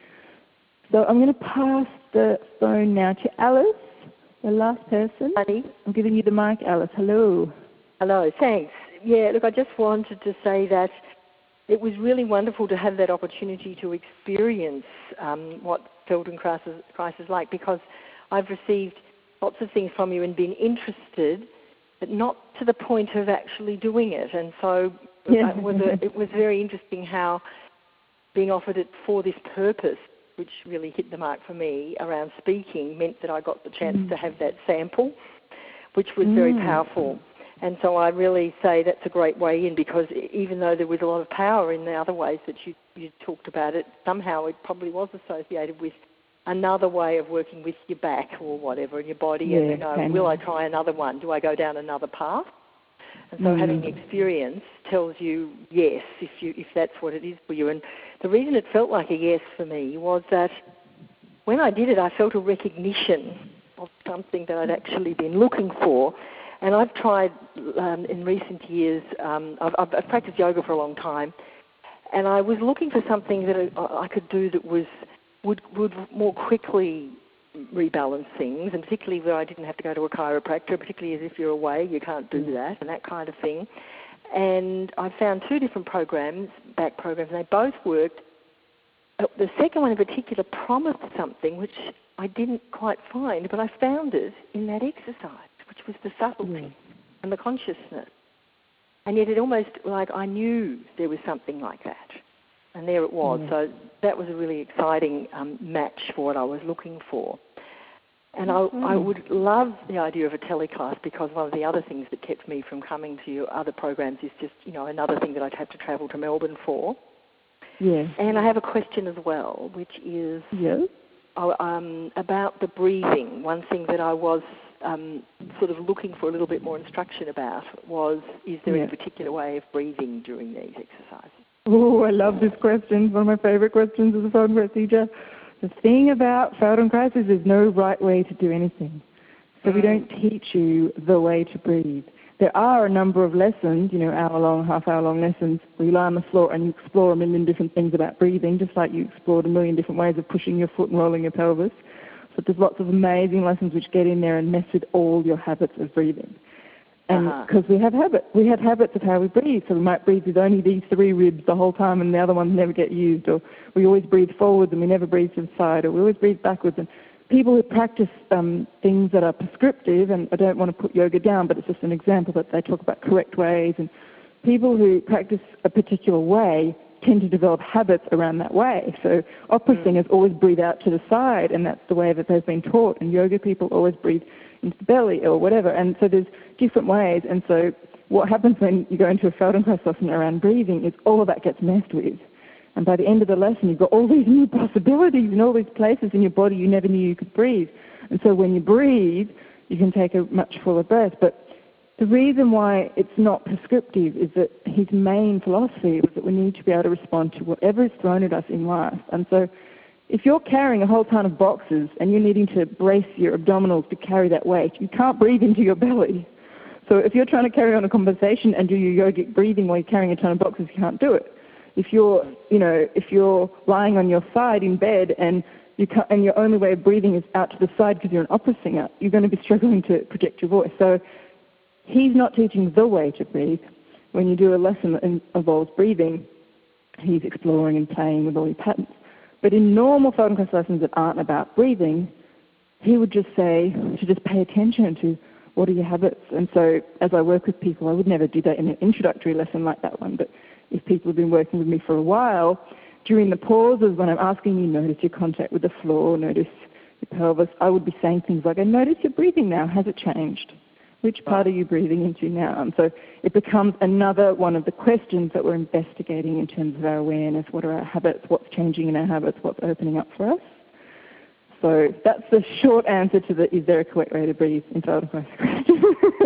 So I'm going to pass the phone now to Alice, the last person. Honey. I'm giving you the mic, Alice. Hello. Hello, thanks. Yeah, look, I just wanted to say that it was really wonderful to have that opportunity to experience um, what Feldenkrais is like, because I've received lots of things from you and been interested, but not to the point of actually doing it. And so yeah. it, was a, it was very interesting how being offered it for this purpose, which really hit the mark for me around speaking, meant that I got the chance mm. to have that sample, which was mm. very powerful. And so I really say that's a great way in, because even though there was a lot of power in the other ways that you, you talked about it, somehow it probably was associated with another way of working with your back or whatever in your body. Yeah, and you know, will I try another one? Do I go down another path? And so mm. having experience tells you yes, if you if that's what it is for you. And the reason it felt like a yes for me was that when I did it, I felt a recognition of something that I'd actually been looking for. And I've tried um, in recent years, um, I've, I've practiced yoga for a long time, and I was looking for something that I, I could do that was would would more quickly rebalance things, and particularly where I didn't have to go to a chiropractor, particularly as if you're away, you can't do that, and that kind of thing. And I found two different programs, back programs, and they both worked. The second one in particular promised something which I didn't quite find, but I found it in that exercise, which was the subtlety mm. and the consciousness. And yet it almost, like I knew there was something like that. And there it was. Mm. So that was a really exciting um, match for what I was looking for. And I, mm. I would love the idea of a teleclass, because one of the other things that kept me from coming to your other programs is just, you know, another thing that I'd have to travel to Melbourne for. Yeah. And I have a question as well, which is yes. oh, um, about the breathing. One thing that I was um, sort of looking for a little bit more instruction about was, is there yeah. any particular way of breathing during these exercises? Oh, I love this question. One of my favorite questions as a Feldenkrais teacher. The thing about Feldenkrais is there's no right way to do anything. So mm. we don't teach you the way to breathe. There are a number of lessons, you know, hour-long, half-hour-long lessons, where you lie on the floor and you explore a million different things about breathing, just like you explored a million different ways of pushing your foot and rolling your pelvis. So there's lots of amazing lessons which get in there and mess with all your habits of breathing. And because uh-huh. we have habits, we have habits of how we breathe. So we might breathe with only these three ribs the whole time, and the other ones never get used. Or we always breathe forwards and we never breathe to the side. Or we always breathe backwards. And people who practice um, things that are prescriptive, and I don't want to put yoga down, but it's just an example that they talk about correct ways. And people who practice a particular way tend to develop habits around that way. So opera mm. singers always breathe out to the side, and that's the way that they've been taught. And yoga people always breathe into the belly or whatever. And so there's different ways. And so what happens when you go into a Feldenkrais asana around breathing is all of that gets messed with. And by the end of the lesson, you've got all these new possibilities and all these places in your body you never knew you could breathe. And so when you breathe, you can take a much fuller breath. But the reason why it's not prescriptive is that his main philosophy was that we need to be able to respond to whatever is thrown at us in life. And so if you're carrying a whole ton of boxes and you're needing to brace your abdominals to carry that weight, you can't breathe into your belly. So if you're trying to carry on a conversation and do your yogic breathing while you're carrying a ton of boxes, you can't do it. If you're, you know, if you're lying on your side in bed and you can't, and your only way of breathing is out to the side because you're an opera singer, you're going to be struggling to project your voice. So he's not teaching the way to breathe. When you do a lesson that involves breathing, he's exploring and playing with all these patterns. But in normal Feldenkrais lessons that aren't about breathing, he would just say to just pay attention to what are your habits. And so as I work with people, I would never do that in an introductory lesson like that one, but if people have been working with me for a while, during the pauses when I'm asking you, notice your contact with the floor, notice your pelvis, I would be saying things like, notice your breathing now, has it changed? Which part are you breathing into now? And so it becomes another one of the questions that we're investigating in terms of our awareness. What are our habits? What's changing in our habits? What's opening up for us? So that's the short answer to the is there a correct way to breathe in Feldenkrais question.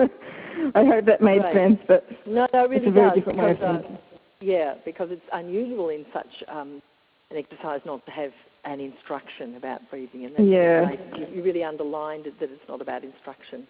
I hope that made right. sense, but no, no, it really it's a very does, different because, way of uh, thinking. Yeah, because it's unusual in such um, an exercise not to have an instruction about breathing. And that's yeah. Right. You really underlined it, that it's not about instruction.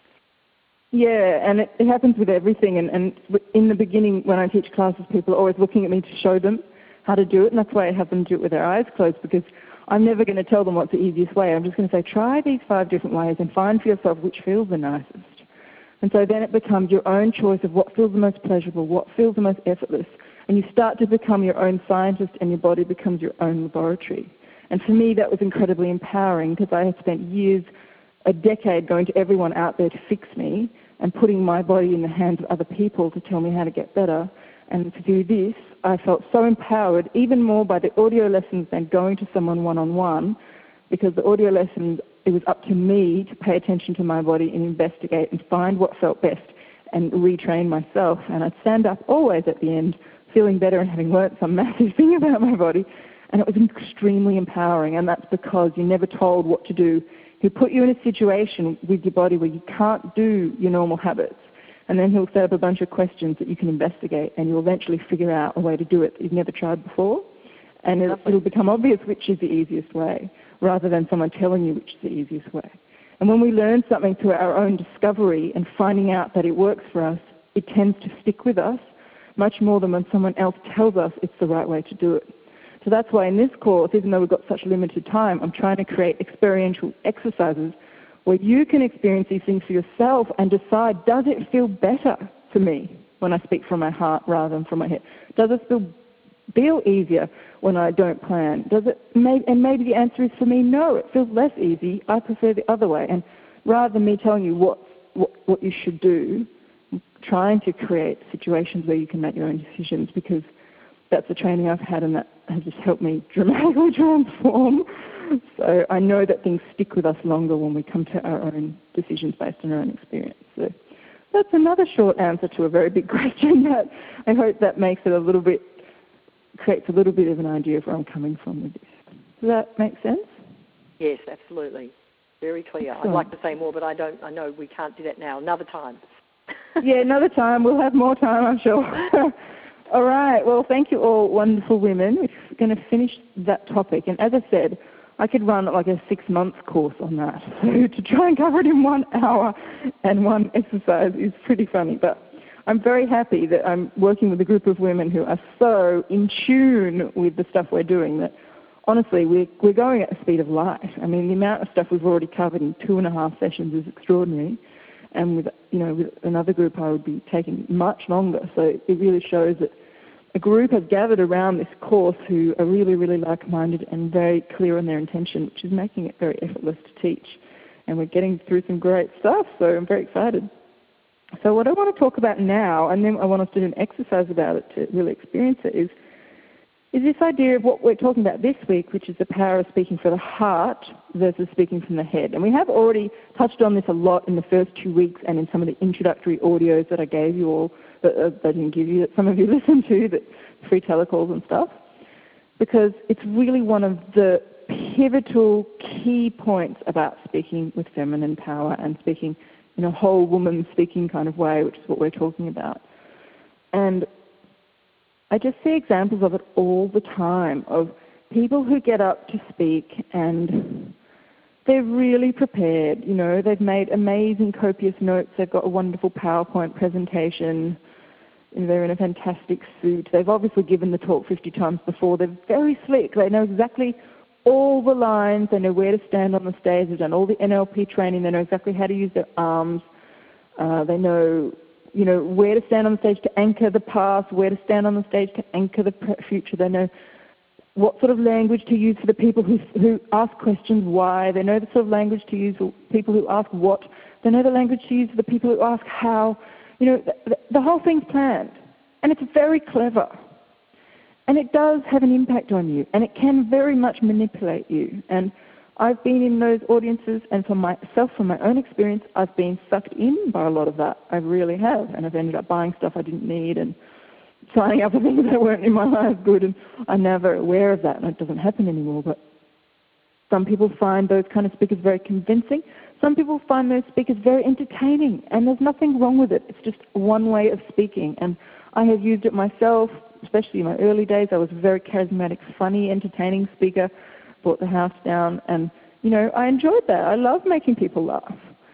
Yeah, and it, it happens with everything. And, and in the beginning, when I teach classes, people are always looking at me to show them how to do it, and that's why I have them do it with their eyes closed, because I'm never going to tell them what's the easiest way. I'm just going to say, try these five different ways and find for yourself which feels the nicest. And so then it becomes your own choice of what feels the most pleasurable, what feels the most effortless, and you start to become your own scientist, and your body becomes your own laboratory. And for me, that was incredibly empowering, because I had spent years, a decade, going to everyone out there to fix me and putting my body in the hands of other people to tell me how to get better. And to do this, I felt so empowered, even more by the audio lessons than going to someone one-on-one, because the audio lessons, it was up to me to pay attention to my body and investigate and find what felt best and retrain myself. And I'd stand up always at the end feeling better and having learnt some massive thing about my body. And it was extremely empowering, and that's because you're never told what to do. He'll put you in a situation with your body where you can't do your normal habits, and then he'll set up a bunch of questions that you can investigate, and you'll eventually figure out a way to do it that you've never tried before. And it'll, it'll become obvious which is the easiest way, rather than someone telling you which is the easiest way. And when we learn something through our own discovery and finding out that it works for us, it tends to stick with us much more than when someone else tells us it's the right way to do it. So that's why in this course, even though we've got such limited time, I'm trying to create experiential exercises where you can experience these things for yourself and decide, does it feel better for me when I speak from my heart rather than from my head? Does it feel, feel easier when I don't plan? Does it? May, and maybe the answer is for me, no, it feels less easy. I prefer the other way. And rather than me telling you what, what, what you should do, I'm trying to create situations where you can make your own decisions, because that's the training I've had, and that has just helped me dramatically transform. So I know that things stick with us longer when we come to our own decisions based on our own experience. So that's another short answer to a very big question, but I hope that makes it a little bit, creates a little bit of an idea of where I'm coming from with this. Does that make sense? Yes, absolutely. Very clear. Excellent. I'd like to say more, but I don't. I know we can't do that now. Another time. Yeah, another time. We'll have more time, I'm sure. All right. Well, thank you all, wonderful women. We're going to finish that topic. And as I said, I could run like a six-month course on that. So to try and cover it in one hour and one exercise is pretty funny. But I'm very happy that I'm working with a group of women who are so in tune with the stuff we're doing that, honestly, we're, we're going at the speed of light. I mean, the amount of stuff we've already covered in two and a half sessions is extraordinary. And with, you know, with another group, I would be taking much longer. So it really shows that a group has gathered around this course who are really, really like-minded and very clear on their intention, which is making it very effortless to teach. And we're getting through some great stuff, so I'm very excited. So what I want to talk about now, and then I want us to do an exercise about it to really experience it, is, is this idea of what we're talking about this week, which is the power of speaking for the heart versus speaking from the head. And we have already touched on this a lot in the first two weeks and in some of the introductory audios that I gave you all, that, uh, that I didn't give you, that some of you listened to, that free telecalls and stuff, because it's really one of the pivotal key points about speaking with feminine power and speaking in a whole woman speaking kind of way, which is what we're talking about. And I just see examples of it all the time, of people who get up to speak and they're really prepared. You know, they've made amazing copious notes. They've got a wonderful PowerPoint presentation. They're in a fantastic suit. They've obviously given the talk fifty times before. They're very slick. They know exactly all the lines. They know where to stand on the stage. They've done all the N L P training. They know exactly how to use their arms. Uh, they know you know, where to stand on the stage to anchor the past, where to stand on the stage to anchor the future. They know what sort of language to use for the people who, who ask questions why. They know the sort of language to use for people who ask what. They know the language to use for the people who ask how. You know, the, the whole thing's planned. And it's very clever. And it does have an impact on you. And it can very much manipulate you. And I've been in those audiences, and for myself, from my own experience, I've been sucked in by a lot of that. I really have. And I've ended up buying stuff I didn't need and signing up for things that weren't in my life good. And I'm now very aware of that, and it doesn't happen anymore. But some people find those kind of speakers very convincing. Some people find those speakers very entertaining, and there's nothing wrong with it. It's just one way of speaking. And I have used it myself, especially in my early days. I was a very charismatic, funny, entertaining speaker, brought the house down, and, you know, I enjoyed that. I love making people laugh.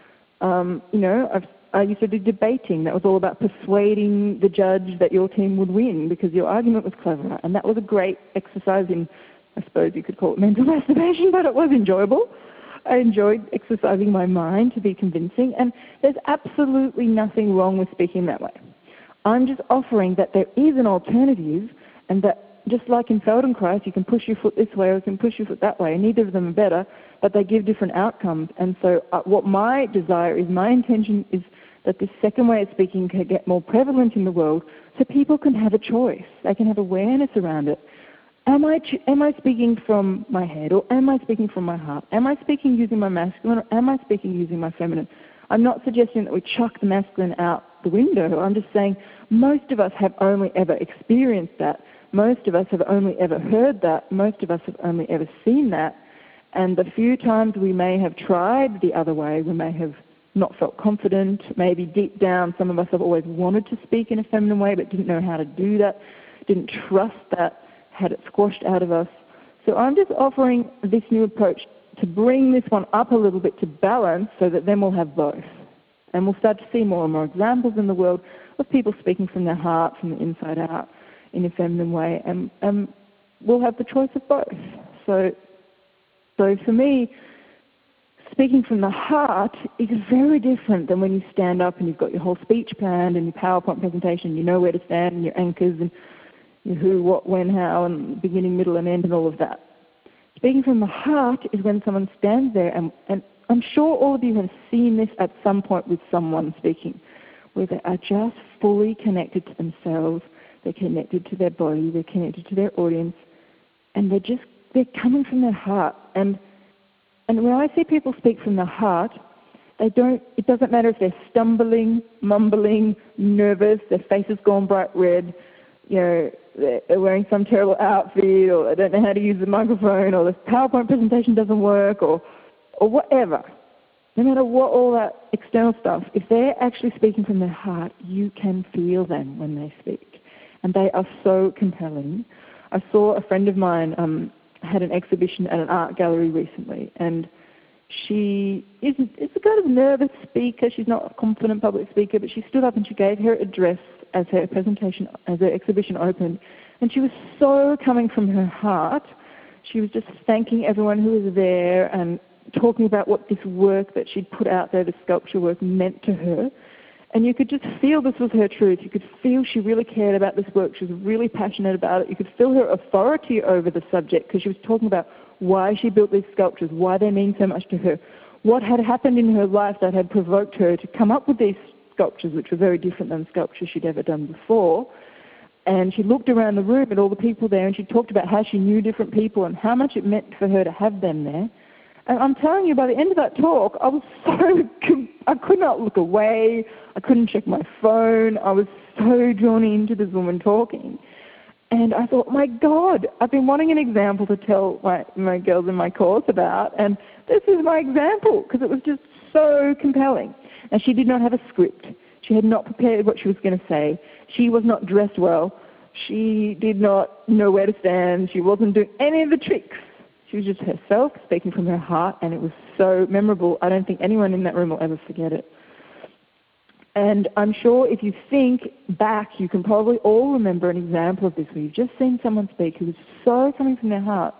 Um, you know, I've, I used to do debating. That was all about persuading the judge that your team would win because your argument was clever, and that was a great exercise in, I suppose you could call it mental masturbation, but it was enjoyable. I enjoyed exercising my mind to be convincing, and there's absolutely nothing wrong with speaking that way. I'm just offering that there is an alternative, and that just like in Feldenkrais, you can push your foot this way or you can push your foot that way, and neither of them are better, but they give different outcomes. And so uh, what my desire is, my intention is that this second way of speaking can get more prevalent in the world so people can have a choice. They can have awareness around it. Am I, am I speaking from my head, or am I speaking from my heart? Am I speaking using my masculine, or am I speaking using my feminine? I'm not suggesting that we chuck the masculine out the window. I'm just saying most of us have only ever experienced that. Most of us have only ever heard that. Most of us have only ever seen that. And the few times we may have tried the other way, we may have not felt confident. Maybe deep down, some of us have always wanted to speak in a feminine way but didn't know how to do that, didn't trust that, had it squashed out of us. So I'm just offering this new approach to bring this one up a little bit to balance so that then we'll have both. And we'll start to see more and more examples in the world of people speaking from their heart, from the inside out, in a feminine way. And, and we'll have the choice of both. So, so for me, speaking from the heart is very different than when you stand up and you've got your whole speech planned and your PowerPoint presentation, you know where to stand and your anchors and your who, what, when, how, and beginning, middle, and end, and all of that. Speaking from the heart is when someone stands there, and, and I'm sure all of you have seen this at some point with someone speaking, where they are just fully connected to themselves, they're connected to their body, they're connected to their audience, and they're just, they're coming from their heart. And and when I see people speak from the heart, they don't, it doesn't matter if they're stumbling, mumbling, nervous, their face has gone bright red, you know, they're wearing some terrible outfit, or they don't know how to use the microphone, or the PowerPoint presentation doesn't work, or or whatever. No matter what all that external stuff, if they're actually speaking from their heart, you can feel them when they speak. And they are so compelling. I saw a friend of mine um, had an exhibition at an art gallery recently, and she is, is a kind of nervous speaker. She's not a confident public speaker, but she stood up and she gave her address as her presentation, as her exhibition opened, and she was so coming from her heart. She was just thanking everyone who was there and talking about what this work that she'd put out there, the sculpture work, meant to her. And you could just feel this was her truth. You could feel she really cared about this work. She was really passionate about it. You could feel her authority over the subject because she was talking about why she built these sculptures, why they mean so much to her, what had happened in her life that had provoked her to come up with these sculptures, which were very different than sculptures she'd ever done before. And she looked around the room at all the people there, and she talked about how she knew different people and how much it meant for her to have them there. And I'm telling you, by the end of that talk, I was so, I could not look away. I couldn't check my phone. I was so drawn into this woman talking. And I thought, my God, I've been wanting an example to tell my, my girls in my course about, and this is my example, because it was just so compelling. And she did not have a script. She had not prepared what she was going to say. She was not dressed well. She did not know where to stand. She wasn't doing any of the tricks. She was just herself, speaking from her heart, and it was so memorable. I don't think anyone in that room will ever forget it. And I'm sure if you think back, you can probably all remember an example of this where you've just seen someone speak who was so coming from their heart.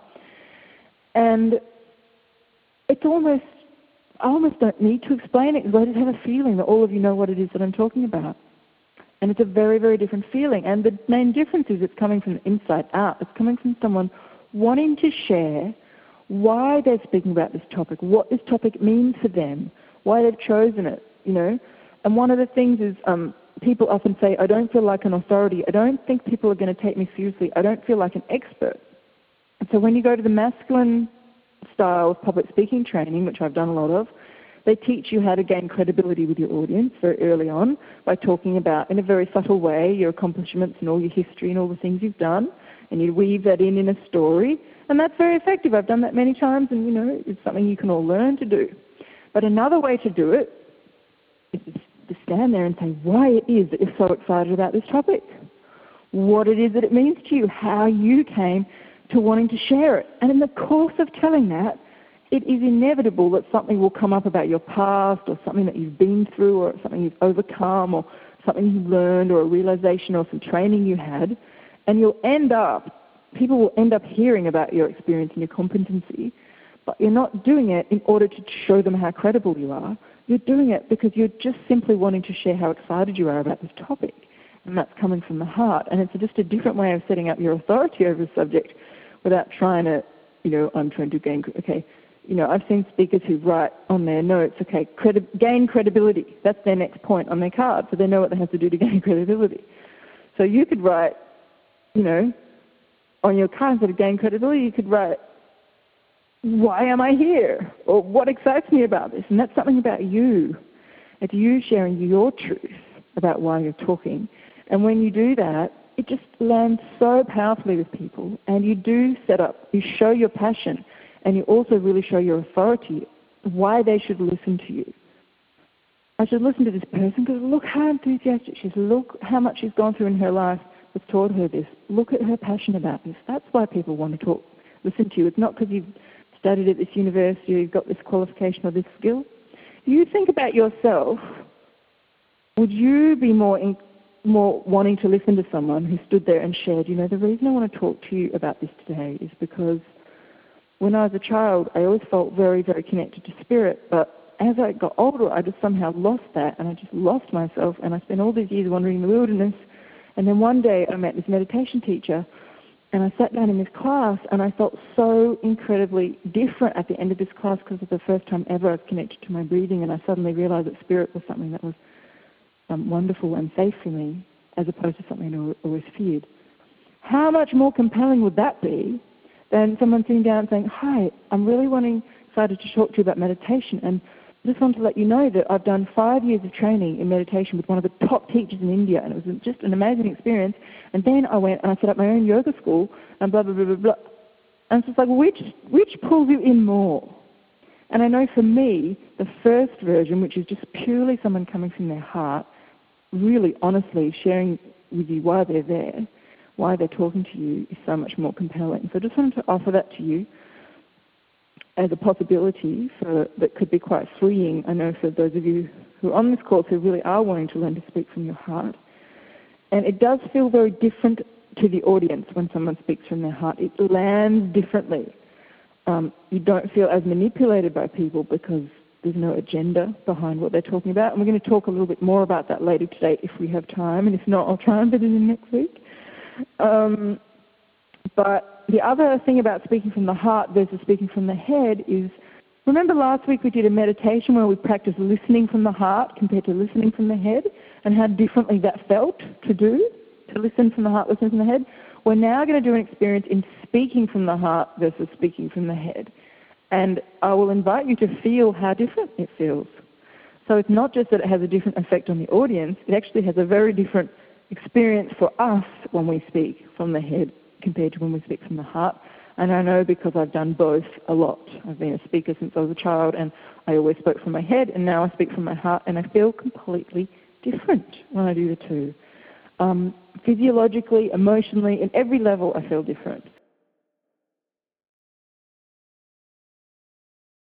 And it's almost, I almost don't need to explain it because I just have a feeling that all of you know what it is that I'm talking about. And it's a very, very different feeling. And the main difference is it's coming from the inside out. It's coming from someone wanting to share why they're speaking about this topic, what this topic means for them, why they've chosen it, you know. And one of the things is um, people often say, I don't feel like an authority. I don't think people are going to take me seriously. I don't feel like an expert. And so when you go to the masculine style of public speaking training, which I've done a lot of, they teach you how to gain credibility with your audience very early on by talking about, in a very subtle way, your accomplishments and all your history and all the things you've done, and you weave that in in a story, and that's very effective. I've done that many times, and, you know, it's something you can all learn to do. But another way to do it is to stand there and say why it is that you're so excited about this topic, what it is that it means to you, how you came to wanting to share it. And in the course of telling that, it is inevitable that something will come up about your past or something that you've been through or something you've overcome or something you've learned or a realization or some training you had, and you'll end up, people will end up hearing about your experience and your competency, but you're not doing it in order to show them how credible you are. You're doing it because you're just simply wanting to share how excited you are about this topic, and that's coming from the heart. And it's just a different way of setting up your authority over a subject without trying to, you know, I'm trying to gain, okay, you know, I've seen speakers who write on their notes, okay, credi- gain credibility. That's their next point on their card, so they know what they have to do to gain credibility. So you could write, you know, on your card instead of gain credibility, you could write, why am I here? Or what excites me about this? And that's something about you. It's you sharing your truth about why you're talking. And when you do that, it just lands so powerfully with people. And you do set up, you show your passion, and you also really show your authority, why they should listen to you. I should listen to this person because look how enthusiastic she is. Look how much she's gone through in her life that's taught her this. Look at her passion about this. That's why people want to talk, listen to you. It's not because you've studied at this university or you've got this qualification or this skill. If you think about yourself, would you be more in, more wanting to listen to someone who stood there and shared, you know, the reason I want to talk to you about this today is because when I was a child, I always felt very, very connected to spirit, but as I got older, I just somehow lost that, and I just lost myself, and I spent all these years wandering in the wilderness, and then one day I met this meditation teacher, and I sat down in this class, and I felt so incredibly different at the end of this class because it was the first time ever I was connected to my breathing, and I suddenly realized that spirit was something that was um, wonderful and safe for me, as opposed to something I always feared. How much more compelling would that be than someone sitting down and saying, hi, I'm really wanting, excited to talk to you about meditation, and I just want to let you know that I've done five years of training in meditation with one of the top teachers in India, and it was just an amazing experience. And then I went and I set up my own yoga school, and blah, blah, blah, blah, blah. And it's just like, which, which pulls you in more? And I know for me, the first version, which is just purely someone coming from their heart, really honestly sharing with you why they're there, why they're talking to you, is so much more compelling. So I just wanted to offer that to you as a possibility for, that could be quite freeing, I know, for those of you who are on this course who really are wanting to learn to speak from your heart. And it does feel very different to the audience when someone speaks from their heart. It lands differently. Um, you don't feel as manipulated by people because there's no agenda behind what they're talking about. And we're going to talk a little bit more about that later today if we have time, and if not, I'll try and fit it in next week. Um, but the other thing about speaking from the heart versus speaking from the head is, remember last week we did a meditation where we practiced listening from the heart compared to listening from the head, and how differently that felt to do, to listen from the heart, listen from the head? We're now going to do an experience in speaking from the heart versus speaking from the head. And I will invite you to feel how different it feels. So it's not just that it has a different effect on the audience, it actually has a very different experience for us when we speak from the head compared to when we speak from the heart. And I know because I've done both a lot. I've been a speaker since I was a child, and I always spoke from my head, and now I speak from my heart, and I feel completely different when I do the two. Um, physiologically, emotionally, in every level I feel different.